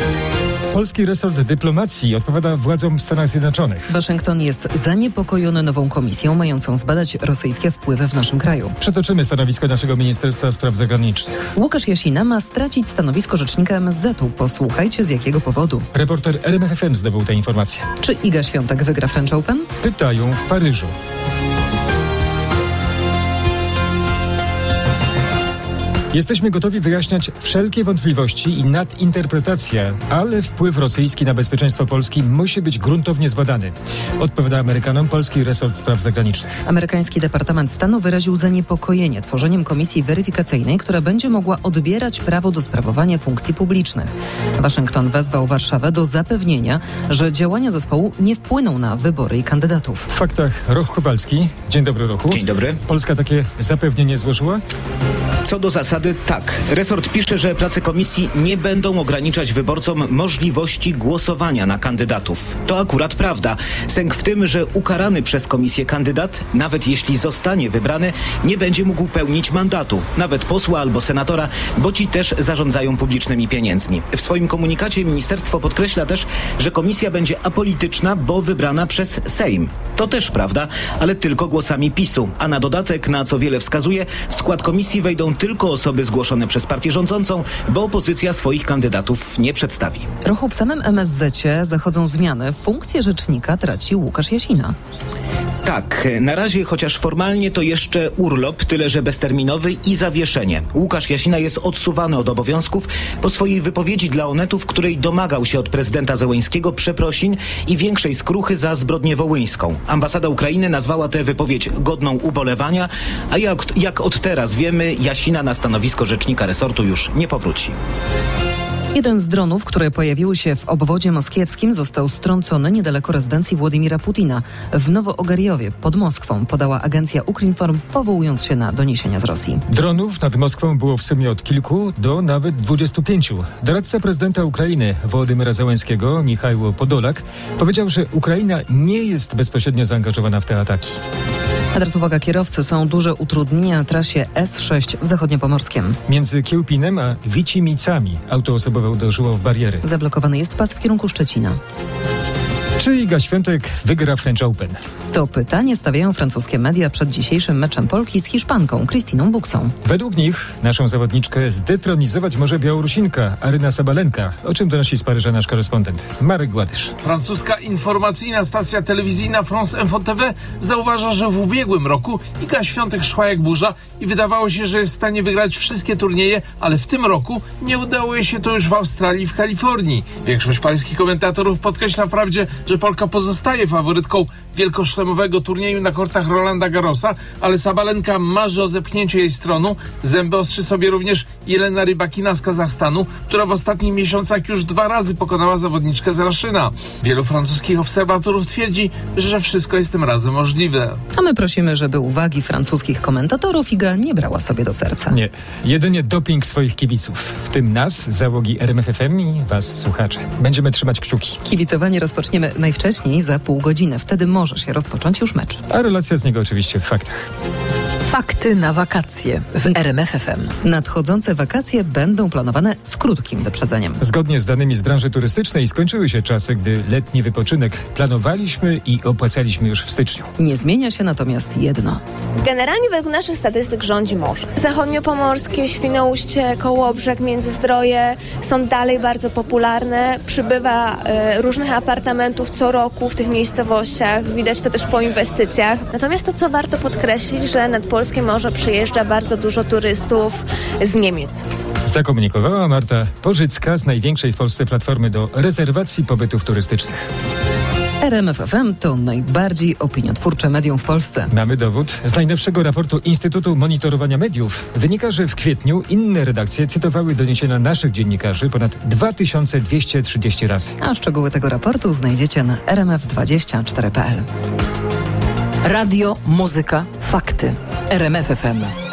Polski resort dyplomacji odpowiada władzom w Stanach Zjednoczonych. Waszyngton jest zaniepokojony nową komisją mającą zbadać rosyjskie wpływy w naszym kraju. Przytoczymy stanowisko naszego Ministerstwa Spraw Zagranicznych. Łukasz Jasina ma stracić stanowisko rzecznika MSZ-u. Posłuchajcie, z jakiego powodu. Reporter RMFFM zdobył tę informację. Czy Iga Świątek wygra French Open? Pytają w Paryżu. Jesteśmy gotowi wyjaśniać wszelkie wątpliwości i nadinterpretacje, ale wpływ rosyjski na bezpieczeństwo Polski musi być gruntownie zbadany. Odpowiada Amerykanom polski resort spraw zagranicznych. Amerykański Departament Stanu wyraził zaniepokojenie tworzeniem komisji weryfikacyjnej, która będzie mogła odbierać prawo do sprawowania funkcji publicznych. Waszyngton wezwał Warszawę do zapewnienia, że działania zespołu nie wpłyną na wybory i kandydatów. W faktach Roch Kowalski. Dzień dobry, Rochu. Dzień dobry. Polska takie zapewnienie złożyła? Co do zasady tak. Resort pisze, że prace komisji nie będą ograniczać wyborcom możliwości głosowania na kandydatów. To akurat prawda. Sęk w tym, że ukarany przez komisję kandydat, nawet jeśli zostanie wybrany, nie będzie mógł pełnić mandatu, nawet posła albo senatora, bo ci też zarządzają publicznymi pieniędzmi. W swoim komunikacie ministerstwo podkreśla też, że komisja będzie apolityczna, bo wybrana przez Sejm. To też prawda, ale tylko głosami PiS-u. A na dodatek, na co wiele wskazuje, w skład komisji wejdą tylko osoby zgłoszone przez partię rządzącą, bo opozycja swoich kandydatów nie przedstawi. Rochu, w samym MSZ-cie zachodzą zmiany. Funkcję rzecznika traci Łukasz Jasina. Tak, na razie chociaż formalnie to jeszcze urlop, tyle że bezterminowy i zawieszenie. Łukasz Jasina jest odsuwany od obowiązków po swojej wypowiedzi dla Onetu, w której domagał się od prezydenta Zełeńskiego przeprosin i większej skruchy za zbrodnię wołyńską. Ambasada Ukrainy nazwała tę wypowiedź godną ubolewania, a jak od teraz wiemy, Jasina na stanowisko rzecznika resortu już nie powróci. Jeden z dronów, które pojawiły się w obwodzie moskiewskim, został strącony niedaleko rezydencji Władimira Putina w Nowoogarjowie pod Moskwą, podała agencja Ukrinform, powołując się na doniesienia z Rosji. Dronów nad Moskwą było w sumie od kilku do nawet 25. Doradca prezydenta Ukrainy Wołodymyra Zełenskiego, Michajło Podolak, powiedział, że Ukraina nie jest bezpośrednio zaangażowana w te ataki. A teraz uwaga, kierowcy, są duże utrudnienia na trasie S6 w Zachodniopomorskiem. Między Kiełpinem a Wicimicami auto osobowe uderzyło w bariery. Zablokowany jest pas w kierunku Szczecina. Czy Iga Świątek wygra French Open? To pytanie stawiają francuskie media przed dzisiejszym meczem Polki z Hiszpanką Krystyną Buksą. Według nich naszą zawodniczkę zdetronizować może Białorusinka Aryna Sabalenka, o czym donosi z Paryża nasz korespondent Marek Gładysz. Francuska informacyjna stacja telewizyjna France Info TV zauważa, że w ubiegłym roku Iga Świątek szła jak burza i wydawało się, że jest w stanie wygrać wszystkie turnieje, ale w tym roku nie udało jej się to już w Australii i w Kalifornii. Większość paryskich komentatorów podkreśla wprawdzie, że Polka pozostaje faworytką wielkoszlemowego turnieju na kortach Rolanda Garrosa, ale Sabalenka marzy o zepchnięciu jej stronu. Zęby ostrzy sobie również Jelena Rybakina z Kazachstanu, która w ostatnich miesiącach już 2 razy pokonała zawodniczkę z Raszyna. Wielu francuskich obserwatorów twierdzi, że wszystko jest tym razem możliwe. A my prosimy, żeby uwagi francuskich komentatorów Iga nie brała sobie do serca. Nie, jedynie doping swoich kibiców, w tym nas, załogi RMFFM i was, słuchacze. Będziemy trzymać kciuki. Kibicowanie rozpoczniemy najwcześniej za pół godziny. Wtedy może się rozpocząć już mecz. A relacja z niego oczywiście w faktach. Fakty na wakacje w RMFFM. Nadchodzące wakacje będą planowane z krótkim wyprzedzeniem. Zgodnie z danymi z branży turystycznej skończyły się czasy, gdy letni wypoczynek planowaliśmy i opłacaliśmy już w styczniu. Nie zmienia się natomiast jedno. Generalnie według naszych statystyk rządzi morze. Zachodniopomorskie, Świnoujście, Kołobrzeg, Międzyzdroje są dalej bardzo popularne. Przybywa różnych apartamentów co roku w tych miejscowościach. Widać to też po inwestycjach. Natomiast to, co warto podkreślić, że nad polskie morze przyjeżdża bardzo dużo turystów z Niemiec. Zakomunikowała Marta Porzycka z największej w Polsce platformy do rezerwacji pobytów turystycznych. RMFFM to najbardziej opiniotwórcze medium w Polsce. Mamy dowód. Z najnowszego raportu Instytutu Monitorowania Mediów wynika, że w kwietniu inne redakcje cytowały doniesienia naszych dziennikarzy ponad 2230 razy. A szczegóły tego raportu znajdziecie na rmf24.pl. Radio, muzyka, fakty. RMFFM.